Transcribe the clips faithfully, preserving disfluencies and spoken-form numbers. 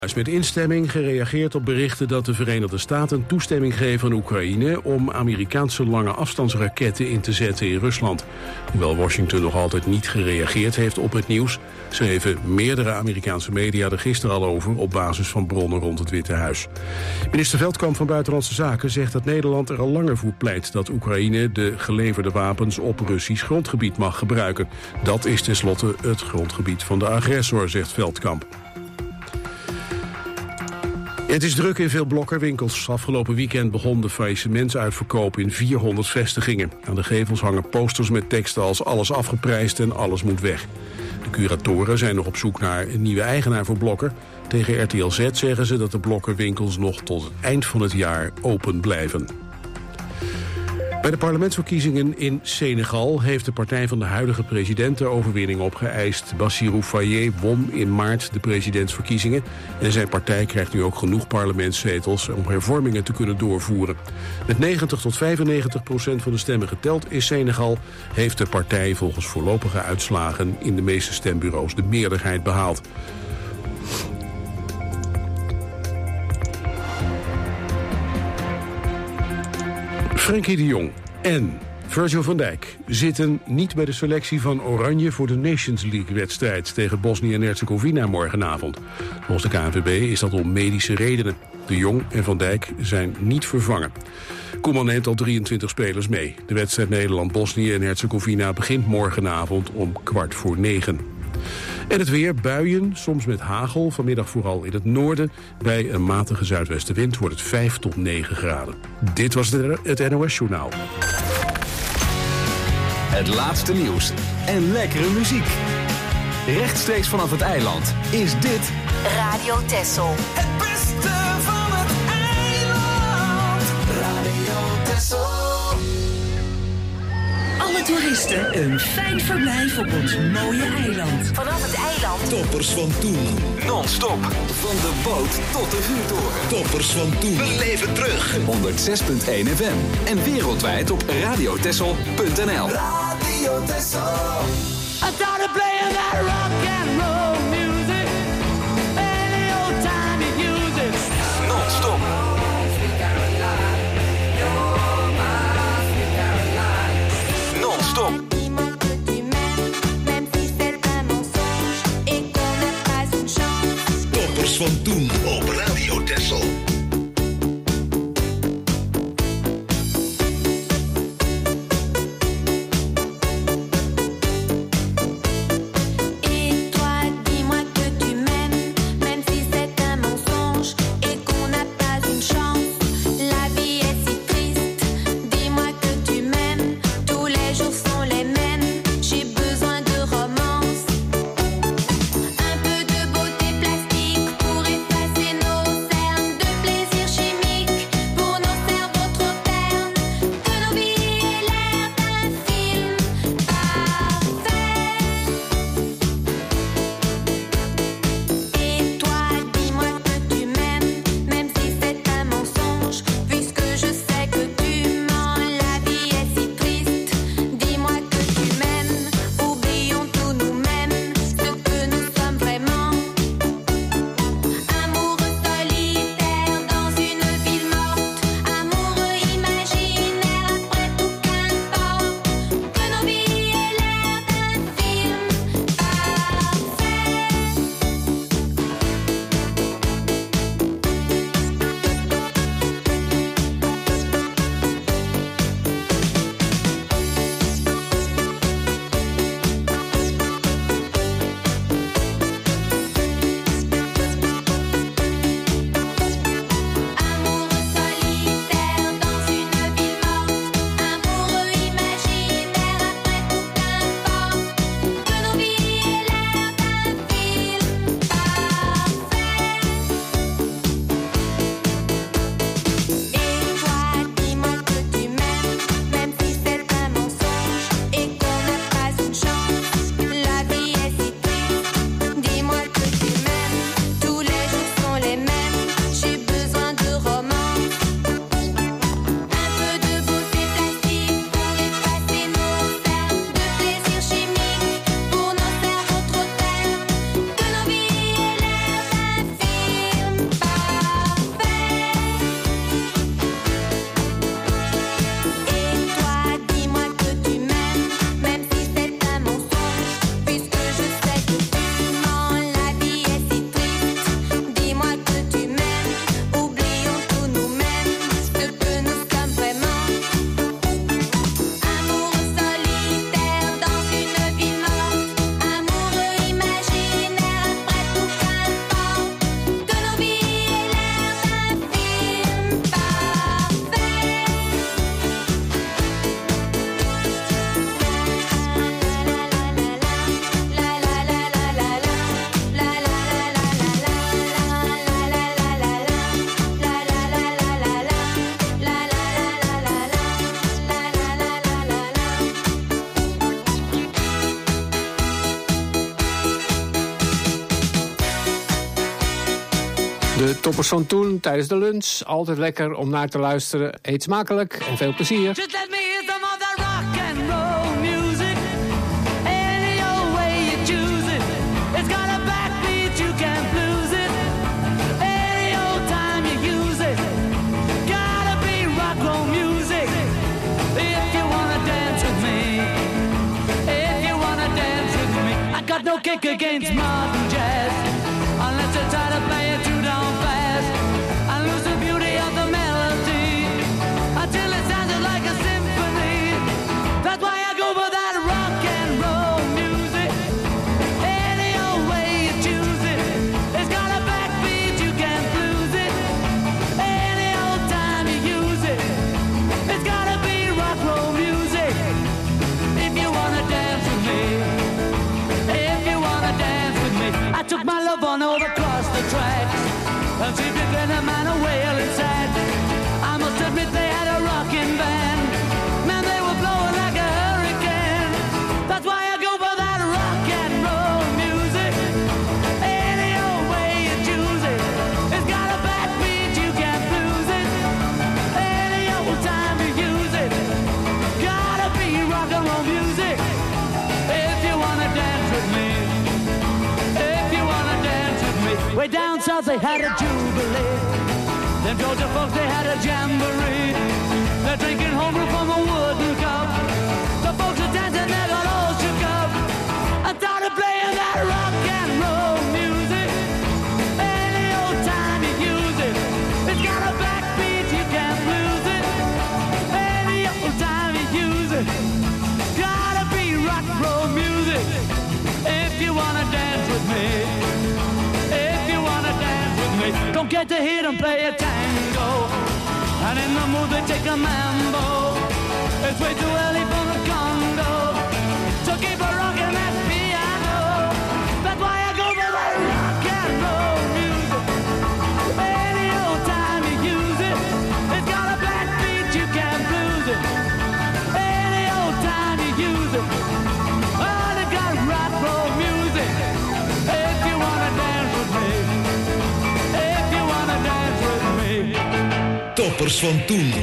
Er is met instemming gereageerd op berichten dat de Verenigde Staten toestemming geven aan Oekraïne om Amerikaanse lange afstandsraketten in te zetten in Rusland. Hoewel Washington nog altijd niet gereageerd heeft op het nieuws, schreven meerdere Amerikaanse media er gisteren al over op basis van bronnen rond het Witte Huis. Minister Veldkamp van Buitenlandse Zaken zegt dat Nederland er al langer voor pleit dat Oekraïne de geleverde wapens op Russisch grondgebied mag gebruiken. Dat is tenslotte het grondgebied van de agressor, zegt Veldkamp. Het is druk in veel blokkerwinkels. Afgelopen weekend begon de faillissementsuitverkoop in vierhonderd vestigingen. Aan de gevels hangen posters met teksten als alles afgeprijsd en alles moet weg. De curatoren zijn nog op zoek naar een nieuwe eigenaar voor Blokker. Tegen R T L Z zeggen ze dat de blokkerwinkels nog tot het eind van het jaar open blijven. Bij de parlementsverkiezingen in Senegal heeft de partij van de huidige president de overwinning opgeëist. Bassirou Faye won in maart de presidentsverkiezingen en zijn partij krijgt nu ook genoeg parlementszetels om hervormingen te kunnen doorvoeren. Met negentig tot vijfennegentig procent van de stemmen geteld in Senegal heeft de partij volgens voorlopige uitslagen in de meeste stembureaus de meerderheid behaald. Frenkie de Jong en Virgil van Dijk zitten niet bij de selectie van Oranje voor de Nations League-wedstrijd tegen Bosnië en Herzegovina morgenavond. Volgens de K N V B is dat om medische redenen. De Jong en Van Dijk zijn niet vervangen. Koeman neemt al drieëntwintig spelers mee. De wedstrijd Nederland-Bosnië en Herzegovina begint morgenavond om kwart voor negen. En het weer, buien, soms met hagel, vanmiddag vooral in het noorden. Bij een matige zuidwestenwind wordt het vijf tot negen graden. Dit was de, het N O S-journaal. Het laatste nieuws en lekkere muziek. Rechtstreeks vanaf het eiland is dit Radio Texel. Het beste van het eiland. Radio Texel. Alle toeristen een fijn verblijf op ons mooie eiland. Vanaf het eiland. Toppers van toen. non-stop. Van de boot tot de vuurtoren. Toppers van toen. We leven terug. honderd zes punt één F M. En wereldwijd op radiotessel punt n l. Radio Texel. I started playing that rock and roll music. Any old time you use it. Non-stop. Non-stop. Toppers van toen op Radio Texel. Un peu de beauté plastique pour effacer nos cernes de plaisir. De toppers van toen tijdens de lunch. Altijd lekker om naar te luisteren. Eet smakelijk en veel plezier. Just let me hear some of that rock and roll music. Any old way you choose it. It's got a backbeat, you can't lose it. Any old time you use it. Gotta be rock roll music. If you wanna dance with me. If you wanna dance with me. I got no kick against modern jazz. Unless you try to play it too down fast. I lose the beauty of the melody. Until it sounds like a symphony. That's why I go for that rock and roll music. Any old way you choose it. It's got a backbeat, you can't lose it. Any old time you use it. It's gotta be rock roll music. If you wanna dance with me. If you wanna dance with me. I took my love on over across the tracks. And see if you can a man a whale inside. I must admit they had a rockin' band. Man, they were blowing like a hurricane. That's why I go for that rock and roll music. Any old way you choose it. It's got a backbeat, you can't lose it. Any old time you use it. Gotta be rock and roll music. If you wanna dance with me. If you wanna dance with me. Way down south they had a jubilee. Them Georgia folks they had a jamboree. They're drinking homebrew from a wooden cup. The folks are dancing, they got all shook up. I started playing that rock and roll music. Any old time you use it. It's got a backbeat, you can't lose it. Any old time you use it. Gotta be rock and roll music. If you wanna dance with me. If you wanna dance with me. Don't get to hear them play a tango. And in the mood they take a mambo. It's way too early for the Congo. So keep a rockin' that piano. That's why I go for that rock and roll music. Any old time you use it. It's got a backbeat, you can't lose it. Any old time you use it. Oh, they got rock roll music. If you wanna dance with me. If you wanna dance with me. Toppers van toen.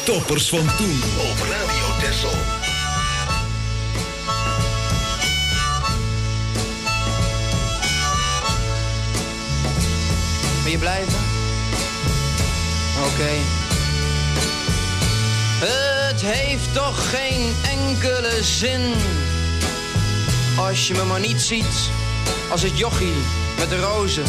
Toppers van toen op Radio Texel. Wil je blijven? Oké. Okay. Het heeft toch geen enkele zin als je me maar niet ziet als het jochie met de rozen.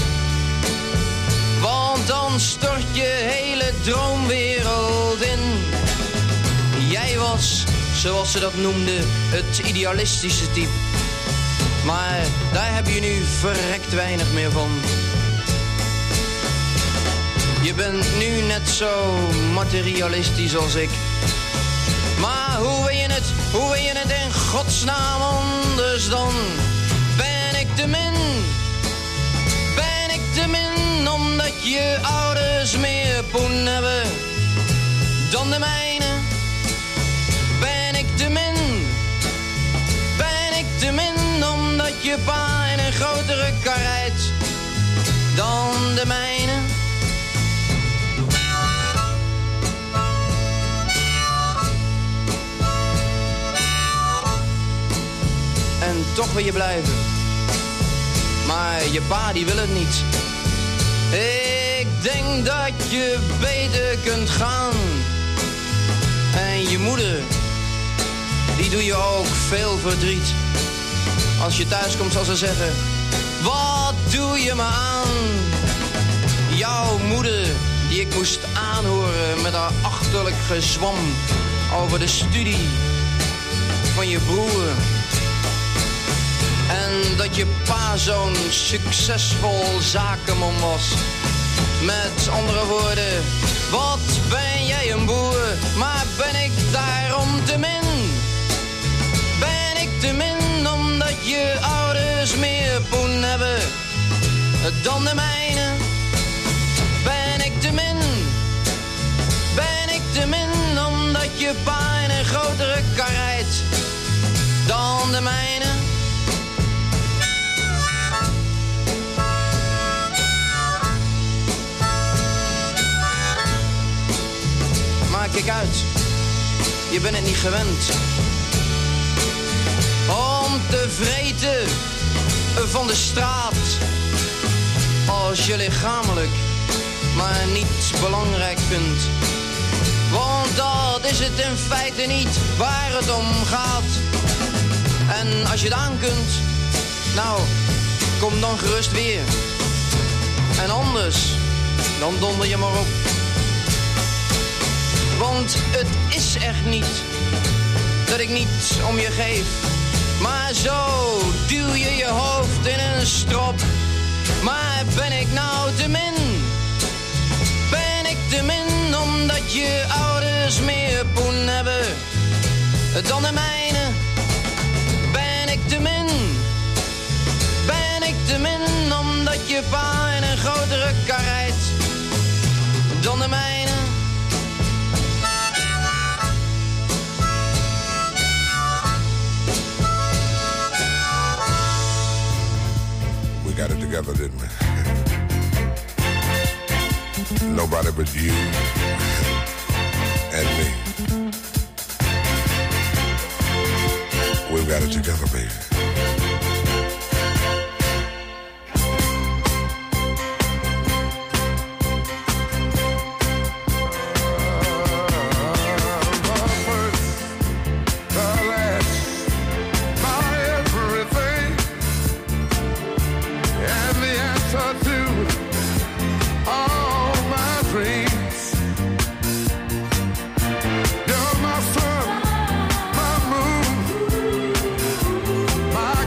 Want dan stort je hele droomwereld in. Jij was, zoals ze dat noemden, het idealistische type. Maar daar heb je nu verrekt weinig meer van. Je bent nu net zo materialistisch als ik. Maar hoe wil je het, hoe wil je het in godsnaam anders dan? Ben ik te min? Ben ik te min omdat je ouders meer poen hebben dan de mijne? Ben ik te min? Ben ik te min omdat je pa in een grotere kar rijdt dan de mijne? En toch wil je blijven. Maar je pa die wil het niet. Ik denk dat je beter kunt gaan. En je moeder, die doe je ook veel verdriet. Als je thuis komt zal ze zeggen: wat doe je me aan? Jouw moeder, die ik moest aanhoren met haar achterlijk gezwam over de studie van je broer. En dat je pa zo'n succesvol zakenman was. Met andere woorden, wat ben jij een boer, maar ben ik daarom te min? Ben ik te min omdat je ouders meer poen hebben dan de mijne? Ben ik te min? Ben ik te min omdat je pa in een grotere kar rijdt dan de mijne? Maar kijk uit, je bent het niet gewend om te vreten van de straat als je lichamelijk maar niet belangrijk vindt. Want dat is het in feite niet waar het om gaat. En als je het aan kunt, nou, kom dan gerust weer. En anders, dan donder je maar op. Want het is echt niet dat ik niet om je geef. Maar zo duw je je hoofd in een strop. Maar ben ik nou te min? Ben ik te min omdat je ouders meer poen hebben dan de mijne? Ben ik te min? Ben ik te min omdat je pa in een grotere kar rijdt dan de mijne? Got it together, didn't we? Nobody but you and me. We've got it together, baby. My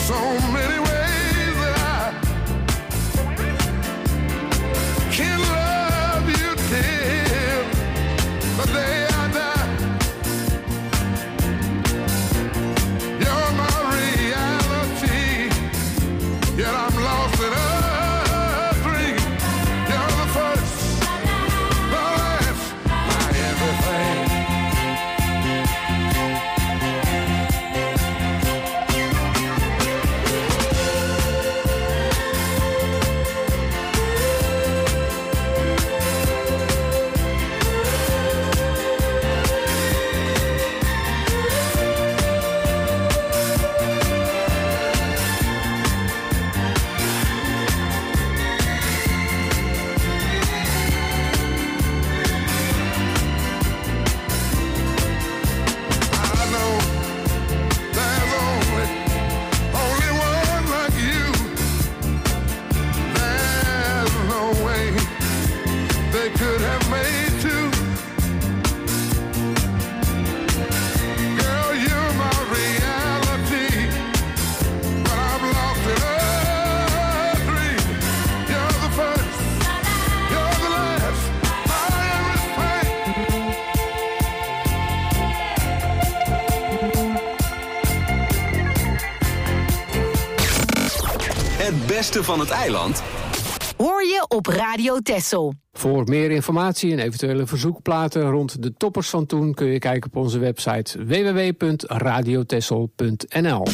Het beste van het eiland hoor je op Radio Texel. Voor meer informatie en eventuele verzoekplaten rond de toppers van toen kun je kijken op onze website w w w punt radio texel punt n l.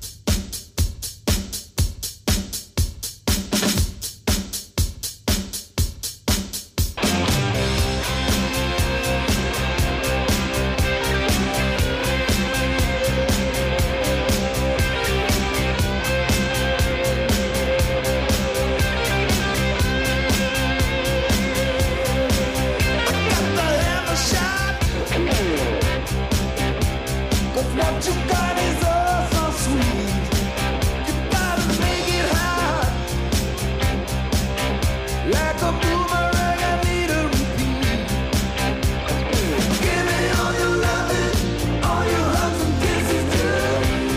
What you got is all so sweet. You gotta make it hot. Like a boomerang, I need a repeat. Give me all your loving, all your hugs and kisses too.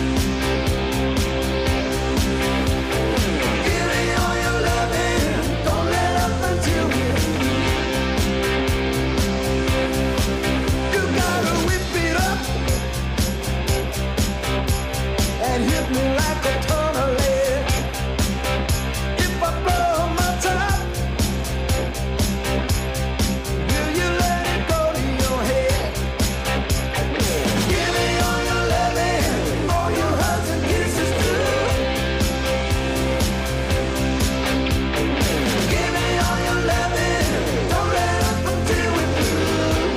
Give me all your loving, don't let up until we're through. You gotta whip it up and hit me like a ton of lead. If I blow my top, will you let it go to your head? Give me all your loving, all your hugs and kisses too. Give me all your loving, don't let up until we're through.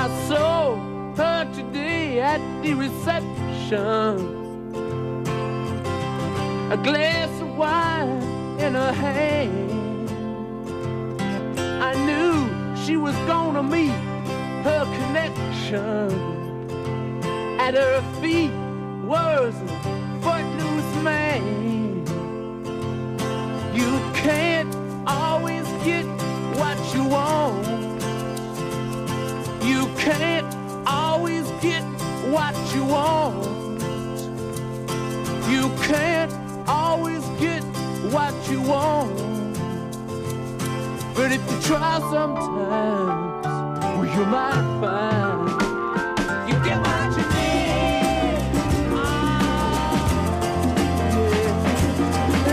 I saw her today at the reception. A glass of wine in her hand. I knew she was gonna meet her connection. At her feet was a footloose man. You can't always get what you want. You can't always get what you want. You can't always get what you want. But if you try sometimes, well, you might find you get what you need. Oh, yeah,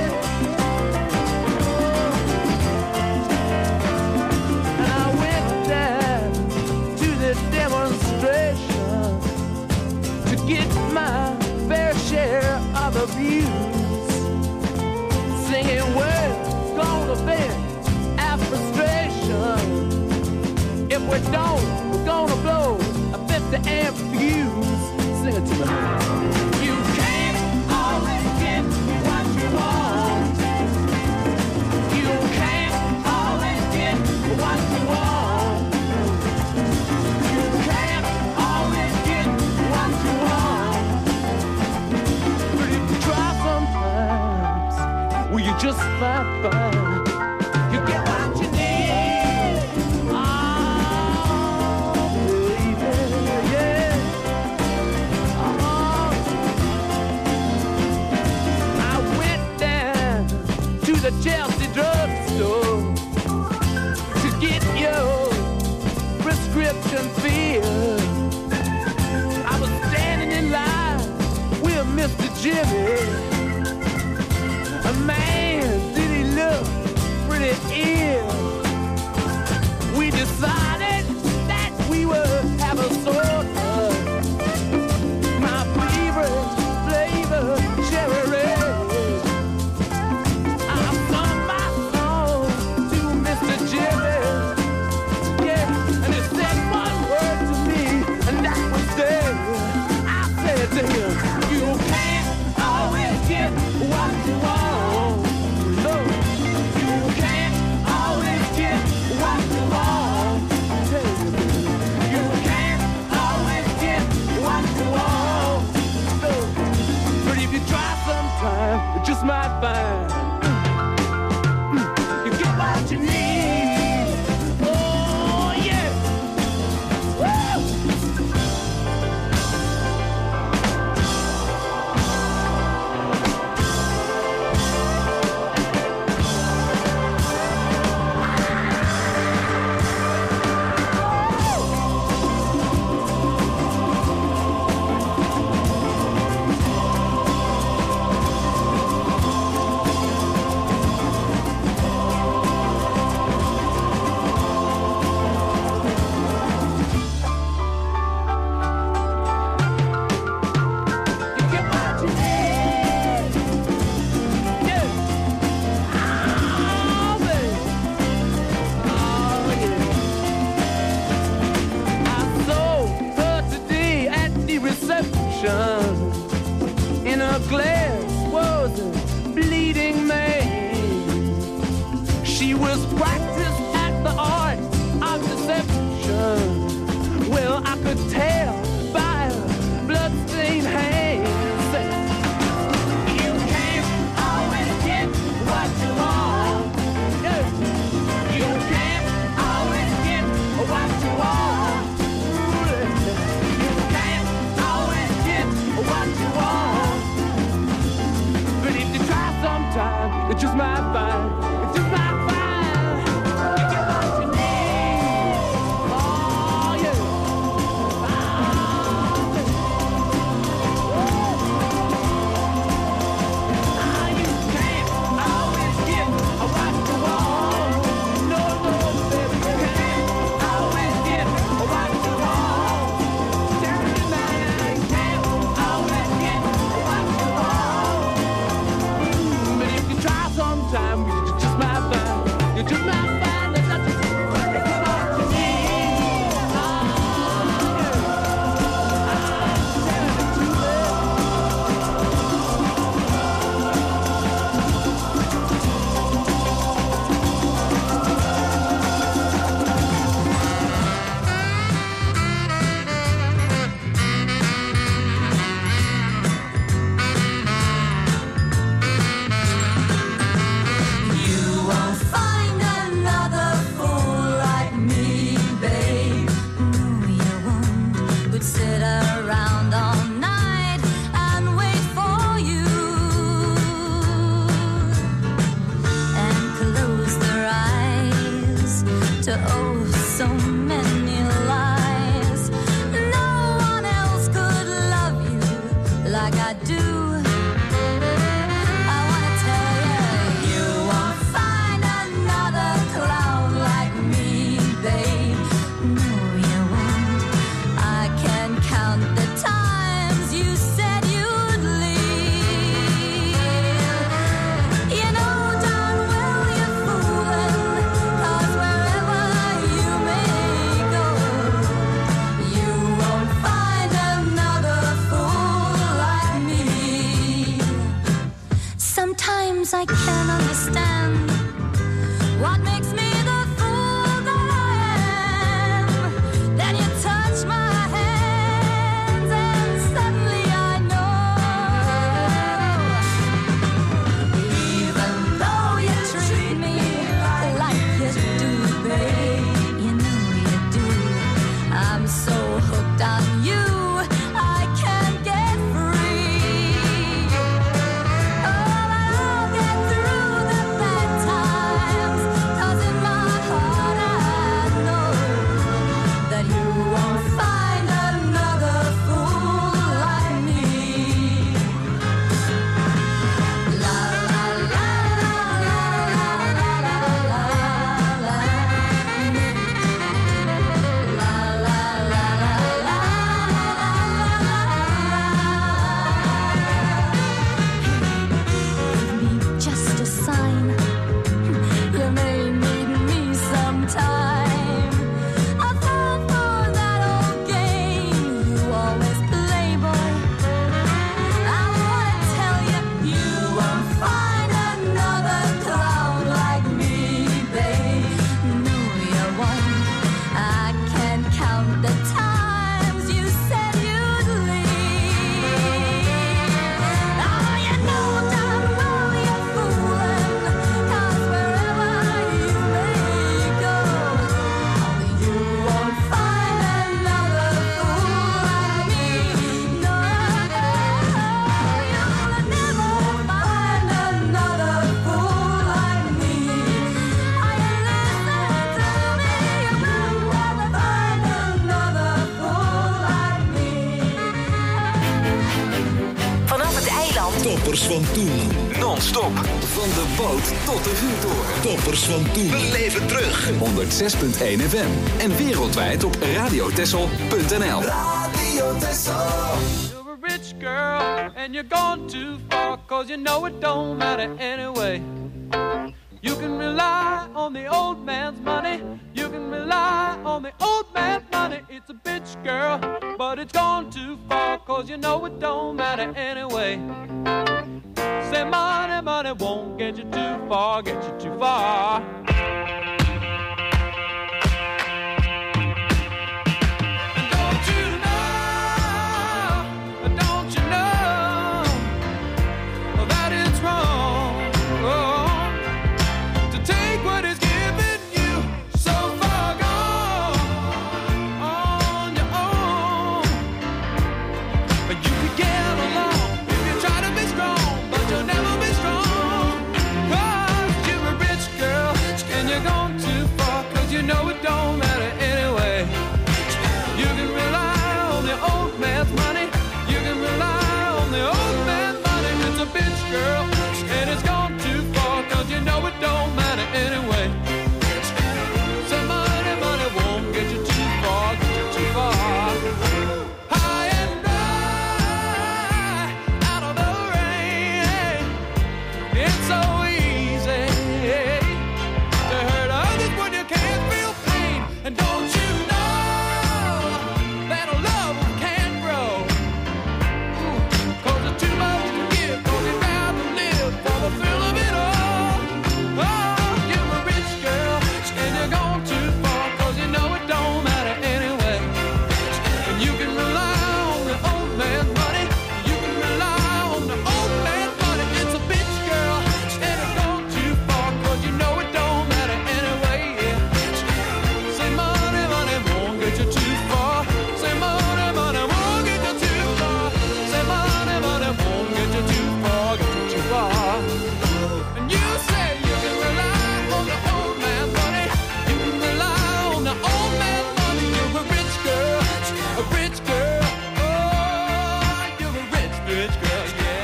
yeah. And I went down to the demonstration to get my fair share of abuse, singing we're gonna vent our frustration. If we don't, we're gonna blow a fifty amp fuse. Sing it to me. You can't always get what you want. You can't always get what you want. You can't always get what you want. But if you try sometimes, well, you just might find you get what you need. Oh, baby, yeah. Oh. I went down to the Chelsea drugstore to get your prescription filled. I was standing in line with Mister Jimmy. A man, did he look pretty ill? We decided that we would have a soda. My favorite flavor, cherry red. I sung my song to Mister Jimmy. Yeah, and he said one word to me, and that was there. I said to him, you can't always get what you want. No, you can't so hooked on you, I can't get free. Oh, but I'll get through the bad times, 'cause in my heart I know that you won't find another fool like me. La la la la la la la la la. La la la la la la. Give me just a sign. You may need me sometime. I'll fall for that old game you always play, boy. I wanna tell you, you won't find another clown like me, babe. No, you won't. I can't count the times you said you'd leave. Oh, you know darn well you're fooling, 'cause wherever you may go, you won't find another fool like me. No, you'll never find another fool like me. Are you listening to me? You'll never find another fool like me. Vanaf het eiland Toppers van toen. Non-stop. Van de boot tot de vuurtoren. Toppers van toen. Beleef het terug. honderd zes komma één F M. En wereldwijd op radiotessel punt n l. Radio Tessel. You're a rich girl and you're gone too far, 'cause you know it don't matter anyway. You can rely on the old man's money. You can rely on the old man's money. It's a bitch girl, but it's gone too far, 'cause you know it don't matter anyway. Say money, money won't get you too far, get you too far. And don't you know, don't you know that it's wrong to take what is given you so far gone on your own. But you can get along if you try to be strong, but you'll never be strong, 'cause you're a rich girl and you're gone too far, 'cause you know it don't matter anyway. You can rely on the old man's money. You can rely on the old man's money. It's a bitch girl and it's gone too far, 'cause you know it don't matter anyway. So money, money won't get you too far, get you too far. High and dry, out of the rain. It's so easy to hurt others when you can't feel pain. And don't you know that a love can't grow? 'Cause it's too much to give, 'cause you'd rather live for the thrill of it all. Oh, you're a rich girl and you're gone too far, 'cause you know it don't matter anyway. And you can rely on the old man's money. You can rely on the old man's money. It's a bitch girl and it's gone too far, 'cause you know it don't matter anyway. Yeah. Say money, money won't get you too far. Say money, money won't get you too far. Say money, money won't get you too far, get you too far. And you say you can rely on the old man's money. You can rely on the old man's money. You're a rich girl, a rich girl. Oh, you're a rich, rich girl, yeah.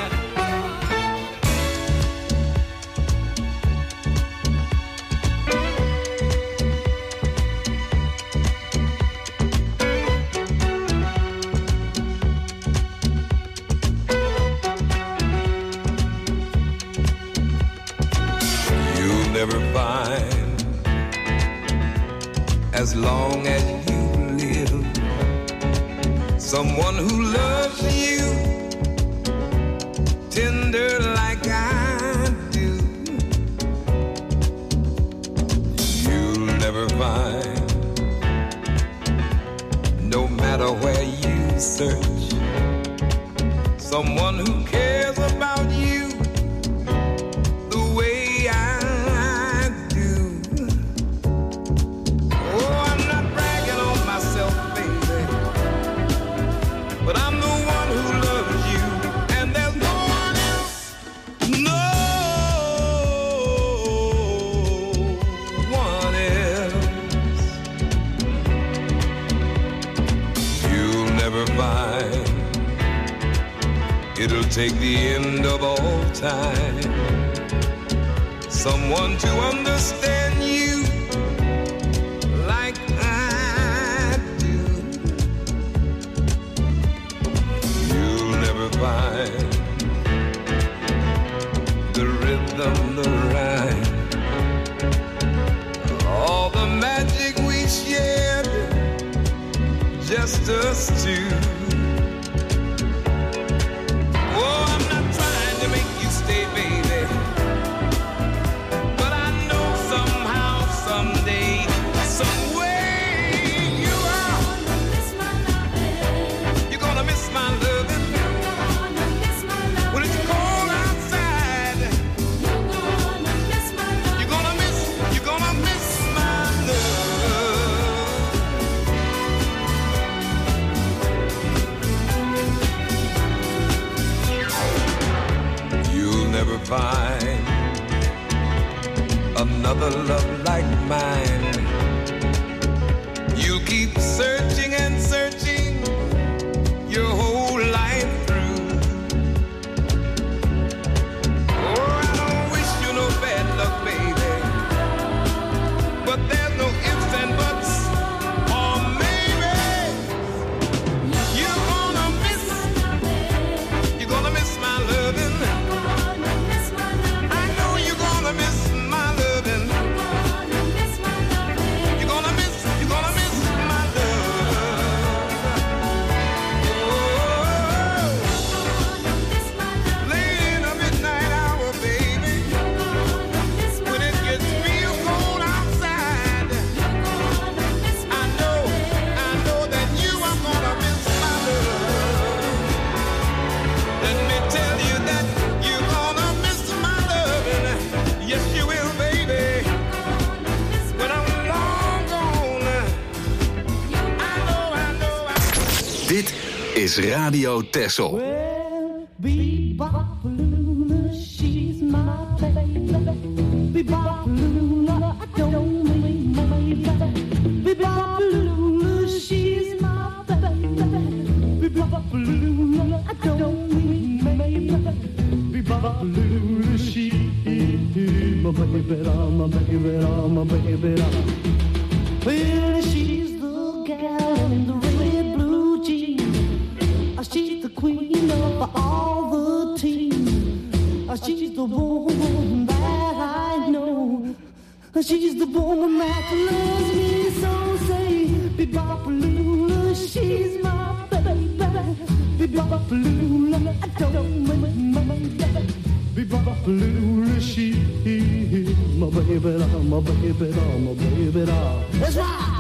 You'll never find, as long as you live, someone who loves you tender like I do. You'll never find, no matter where you search, someone who cares about you the way I do. Oh, I'm not bragging on myself, baby. find it'll take the end of all time, someone to understand you like I do. You'll never find the rhythm, the rhyme, all the magic we shared, just us two. Oh, I'm not trying to make you stay, baby, but I know somehow, someday, some way you are. You're gonna miss my loving when it's cold outside. You're gonna miss, you're gonna miss my love. You'll never find another love like mine. You'll keep searching and searching your whole life through. Oh, I don't wish you no bad luck, baby, but there's no ifs and buts, or maybe you're gonna miss, you're gonna miss my loving. I know you're gonna miss my loving. You're gonna miss, you're gonna miss my love. Oh, late in the midnight hour, baby, when it gets real cold outside, I know, I know that you are gonna miss my love. Let me tell you that you're gonna miss my loving. Yes, you will, baby. When I'm long gone, I know, I know, I Dit is Radio Texel. Well, Bebop-a-Lula, she's my baby. Bebop-a-Lula, I don't mean my baby. Bebop-a-Lula, she's my baby. Bebop-a-Lula, I don't mean my baby. Bebop-a-Lula, she's my baby, my baby, my baby. Well, she's the gal in the red blue jeans. She's the queen of all the teams. She's the woman that I know. She's the woman that loves me so. Say, Bebop-a-Lula, she's my baby. Bebop-a-Lula, I don't mean my baby. Bebop-a-Lula, she's my baby, my baby, my baby. That's right.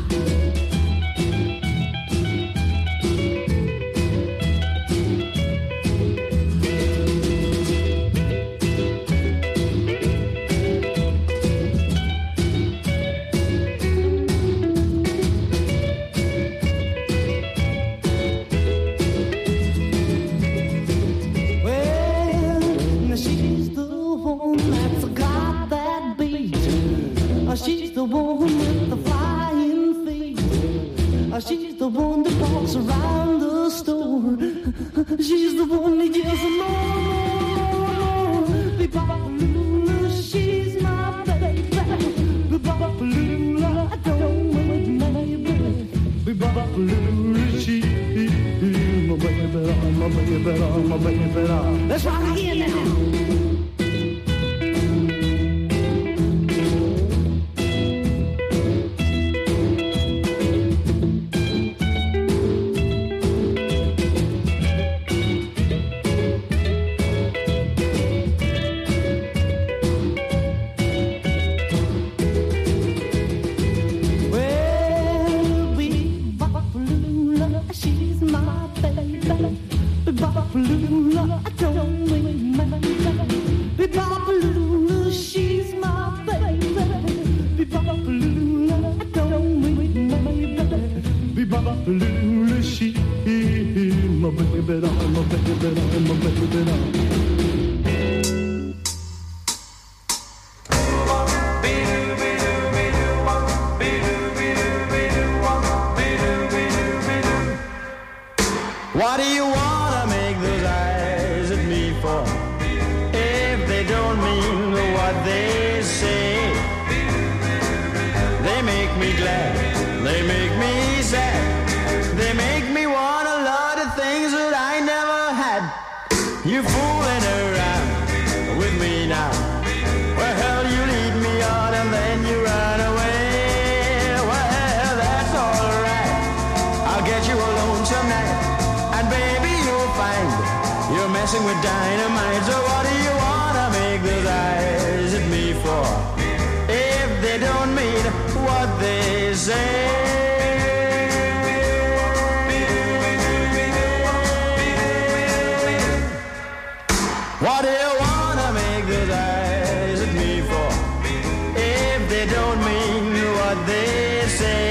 She's the one with the flying feet. She's the one that walks around the store. She's the one that yells more, more, more. Bebop-a-Lula, she's my baby. Bebop-a-Lula, I don't want my baby. Bebop-a-Lula, she's my baby, my baby, my baby. Let's rock again now. Bebop-a-Lula, I don't mean my baby. Bebop-a-Lula, she's my baby. Bebop-a-Lula, I don't mean my baby. Bebop-a-Lula, she's my baby, my baby, my baby. What do you wanna make those eyes at me for? If they don't mean what they say, they make me glad, they make me sad, they make me want a lot of things that I never had. You fooling around with me now. Well, you lead me on and then you run away. Well, that's alright, I'll get you alone some night. And baby, you'll find you're messing with dynamite. So what do you wanna make those eyes at me for? If they don't mean what they say. What do you wanna make those eyes at me for? If they don't mean what they say.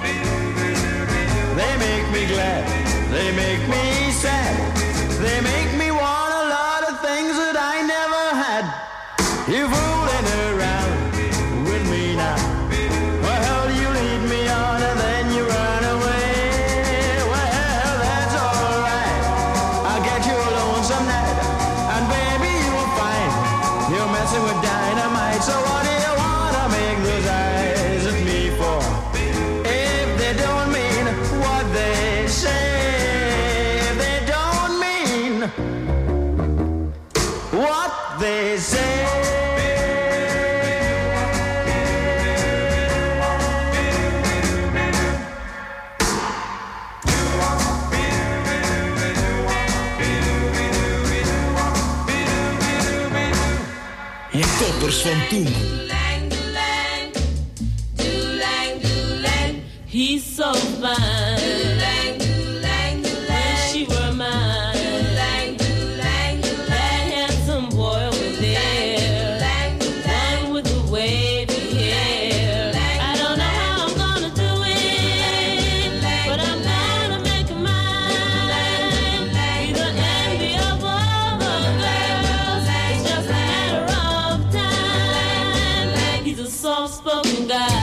They make me glad, they make me sad, they make me want a lot of things that I never had. You fooling around with me now. Well, you lead me on and then you run away. Well, that's alright, I'll get you alone some night. And baby, you will find you're messing with dynamite. So what do you wanna make those eyes at me for? If they don't mean what they say. They don't mean what they say. Toppers van toen. He's so fine. Wish she were mine. That handsome boy over there, one with the wavy hair. I don't know how I'm gonna do it, but I'm gonna make him mine. He's the envy of all the girls. It's just a matter of time. He's a soft-spoken guy.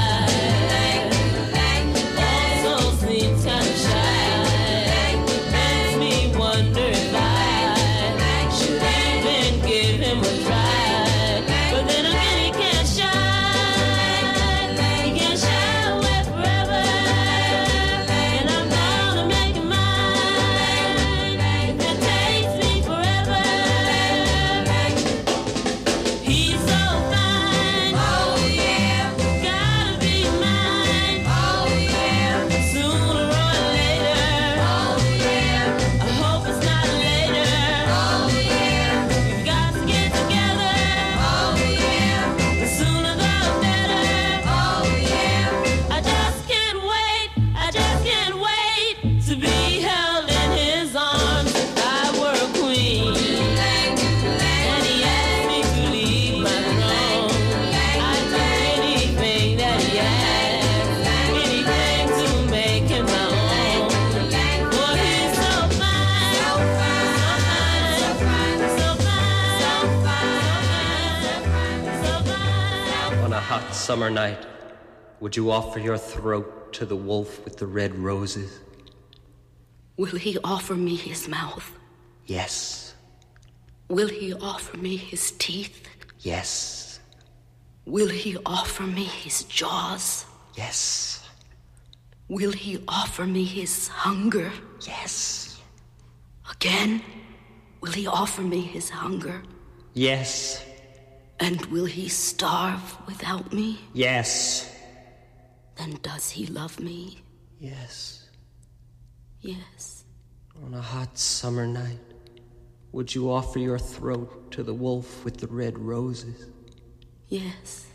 Summer night, would you offer your throat to the wolf with the red roses? Will he offer me his mouth? Yes. Will he offer me his teeth? Yes. Will he offer me his jaws? Yes. Will he offer me his hunger? Yes. Again, will he offer me his hunger? Yes. And will he starve without me? Yes. Then does he love me? Yes. Yes. On a hot summer night, would you offer your throat to the wolf with the red roses? Yes.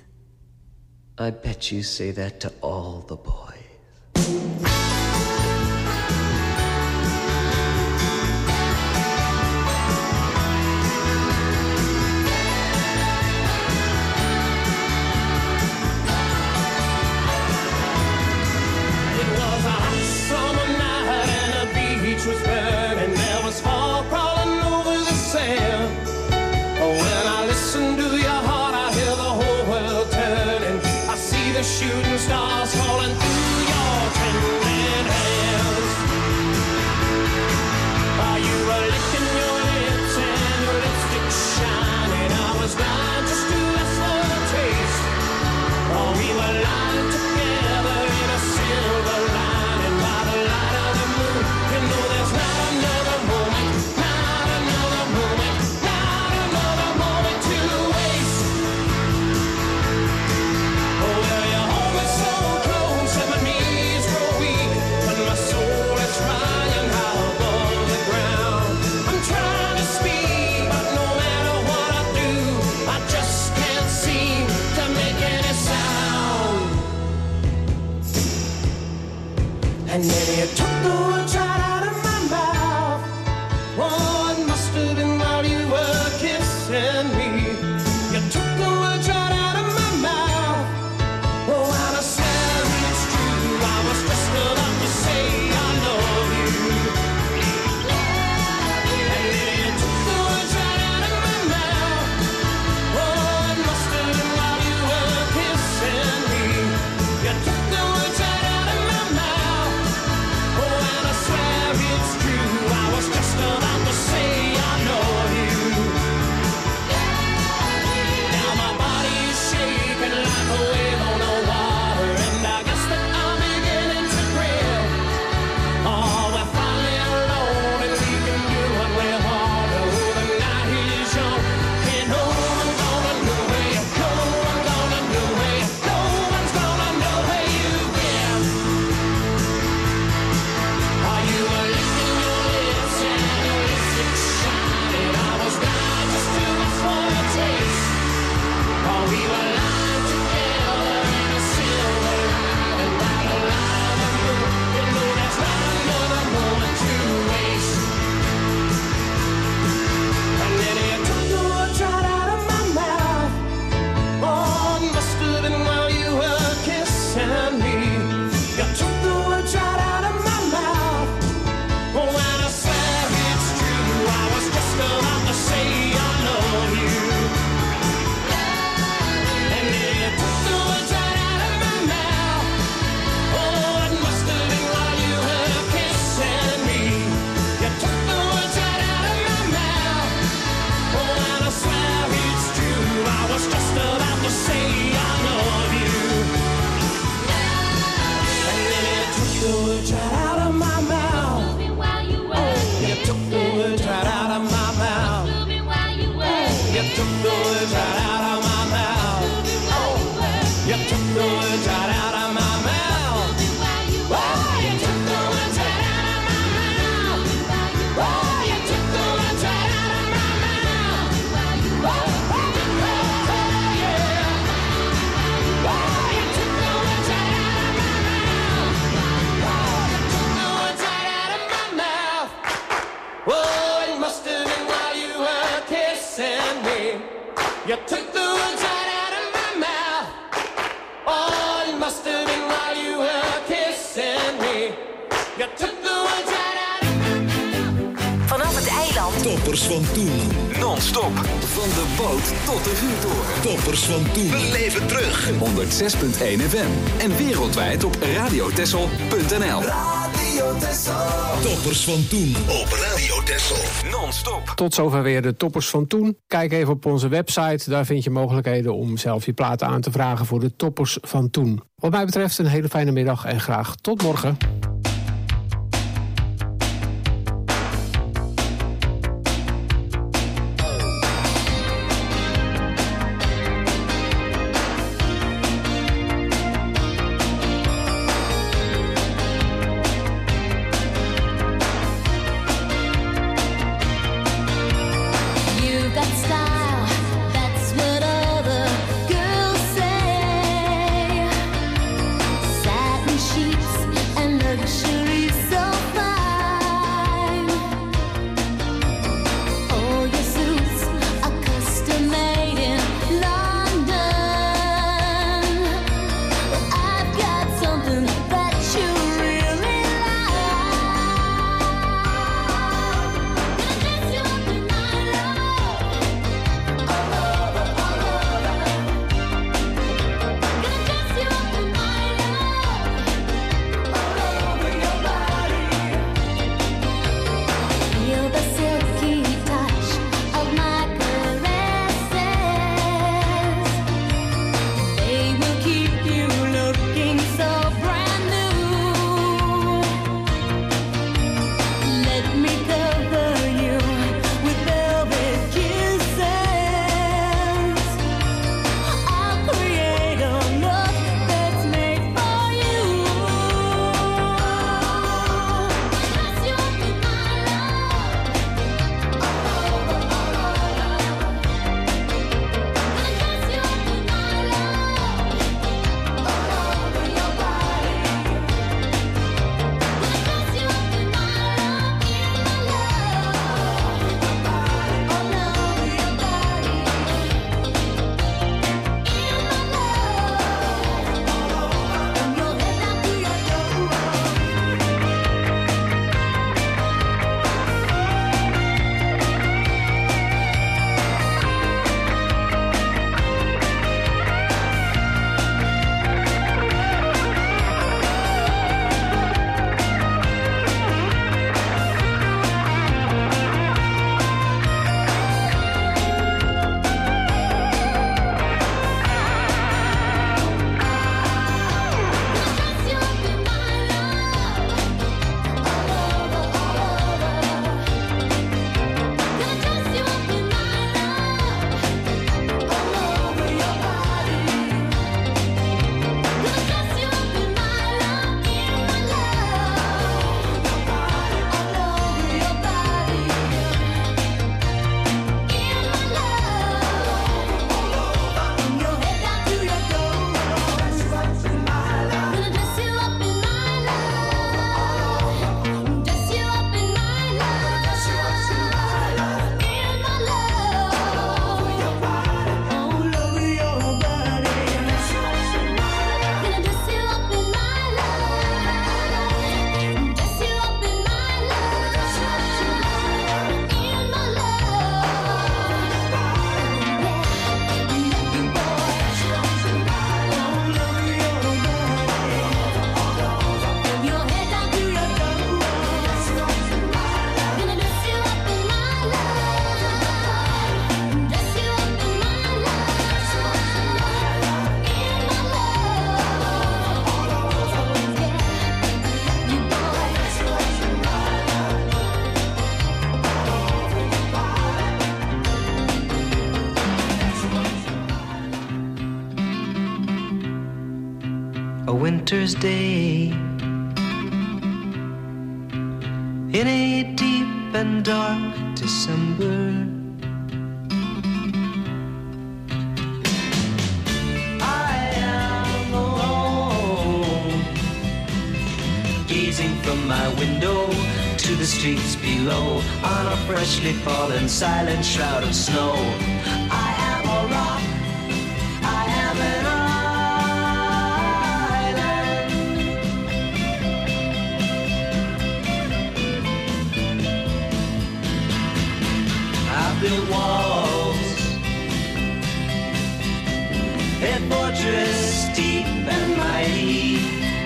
I bet you say that to all the boys. Shooting stars falling through your tender Oh, it must have been while you were kissing me. You took the words right out of my mouth. Oh, it must have been while you were kissing me. You took the words right out of... Vanaf het eiland. Toppers van toen. Non-stop. Van de boot tot de vuurtoren. Toppers van toen. Beleef het terug. honderd zes komma één F M. En wereldwijd op radiotessel punt n l. Radio Tessel. Toppers van toen. Op Radio Tessel. Non-stop. Tot zover weer de toppers van toen. Kijk even op onze website. Daar vind je mogelijkheden om zelf je platen aan te vragen voor de toppers van toen. Wat mij betreft een hele fijne middag en graag tot morgen. You got style, that's what other girls say. Satin sheets and luxury so fine. All your suits are custom made in London. I've got something that you really like. Gonna dress you up in my love. All over, all over. Gonna dress you up in my love. All over your body. Feel the silky touch of my caresses. They will keep you looking so brand new. Let me cover you with velvet kisses. I'll create a look that's made for you. Dress you up in my love. All over, all over. Gonna dress you up in my love. All over your body. Gonna dress you up in my love, in my love. All over your body. In my love. From your head down to your A winter's day in a deep and dark December. I am alone, gazing from my window to to the streets below on a freshly fallen silent shroud of snow. I am a rock, I am an island. I built walls, a fortress deep and mighty,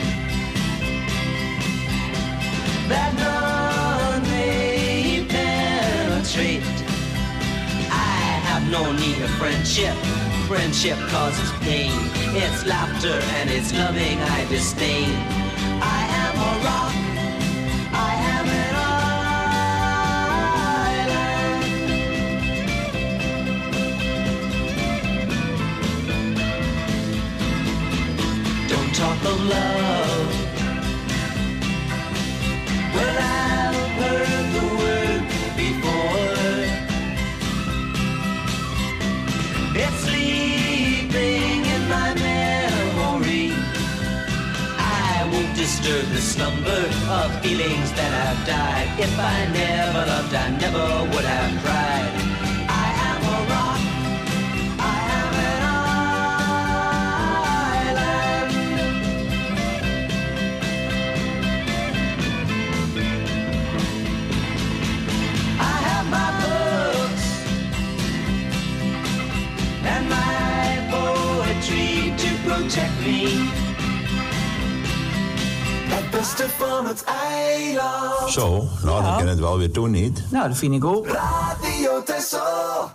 that none may penetrate. I have no need of friendship. Friendship causes pain. It's laughter and it's loving I disdain. I am a rock. I am an island. Don't talk of love. Well, I've heard the word before. It's sleeping in my memory. I won't disturb the slumber of feelings that have died. If I never loved, I never would have cried. I am a rock. I am an island. I have my books and my poetry to protect me. Het beste van het eiland. Zo, nou dan kan het wel weer doen, niet? Nou, dat vind ik ook. Radio Texel.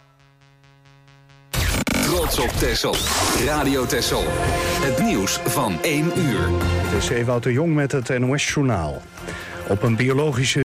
Trots op Texel. Radio Texel. Het nieuws van één uur. Het is Ewout de Jong met het N O S-journaal. Op een biologische